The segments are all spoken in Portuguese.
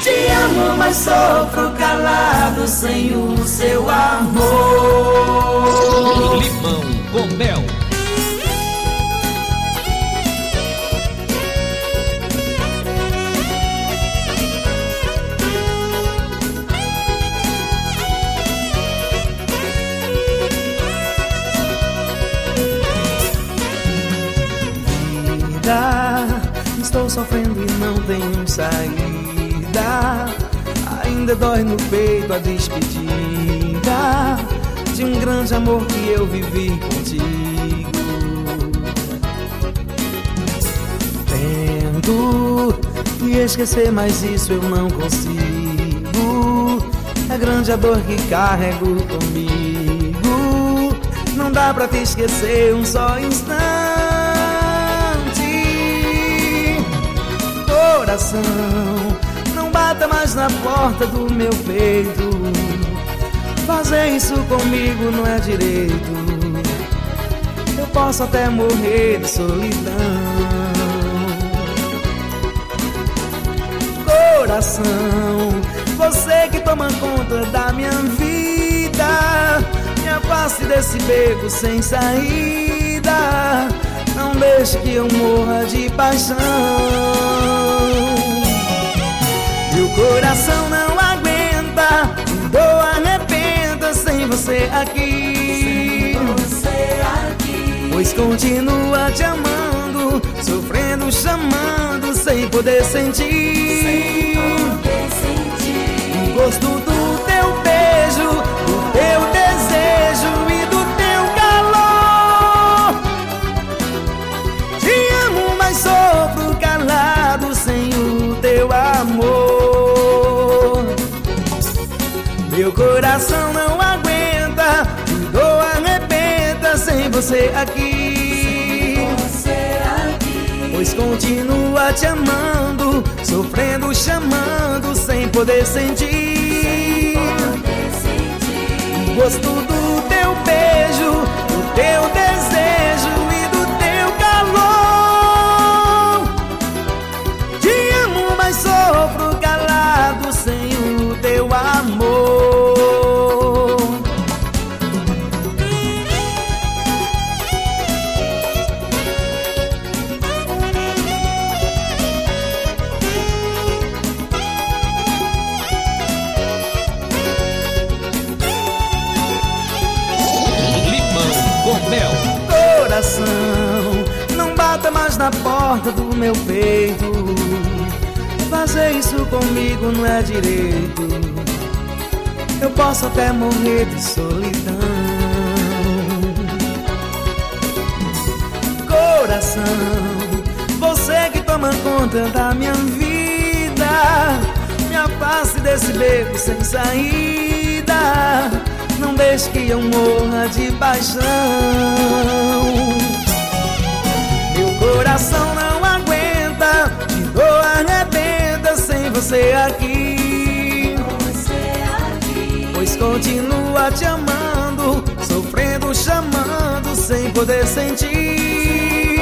Te amo, mas sofro calado sem o seu amor. Limão com mel. Estou sofrendo e não tenho saída. Ainda dói no peito a despedida de um grande amor que eu vivi contigo. Tento me esquecer, mas isso eu não consigo. É grande a dor que carrego comigo. Não dá pra te esquecer um só instante. Coração, não bata mais na porta do meu peito. Fazer isso comigo não é direito. Eu posso até morrer de solidão. Coração, você que toma conta da minha vida, me afaste desse beco sem saída. Não deixe que eu morra de paixão. Meu coração não aguenta, me dou arrependa sem você aqui. Pois continua te amando, sofrendo, chamando, sem poder sentir. O gosto do teu beijo, do teu desejo e do teu calor. Te amo, mas sofro calado sem o teu amor. Meu coração não aguenta, me dou arrependa sem você aqui. Pois continua te amando, sofrendo, chamando, sem poder sentir. O gosto do teu beijo, do teu desejo e do teu calor. Te amo, mas sofro calado sem o teu amor. Coração, não bata mais na porta do meu peito. Fazer isso comigo não é direito. Eu posso até morrer de solidão. Coração, você que toma conta da minha vida, me afaste desse beco sem saída. Não deixe que eu morra de paixão. Meu coração não aguenta, me dou arrependa sem você aqui. Pois continua te amando, sofrendo, chamando, sem poder sentir.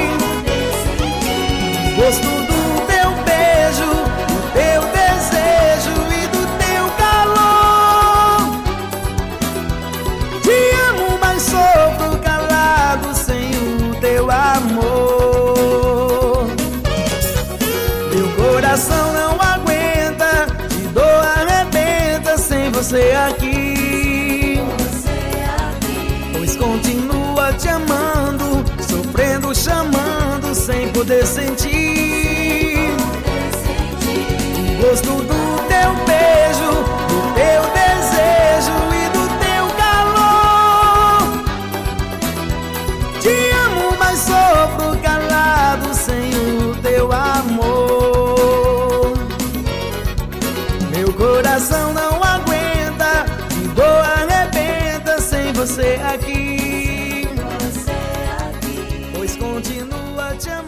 Gosto do teu beijo, do teu desejo e do teu calor. Te amo, mas sofro calado sem o teu amor. Meu coração não aguenta, me dou arrependa sem você aqui. Pois continua te amando, sofrendo, chamando, sem poder sentir. O gosto do teu beijo, do teu desejo e do teu calor. Te amo, mas sofro calado sem o teu amor. Meu coração não aguenta, me dou arrependa sem você aqui. Pois continua te amando.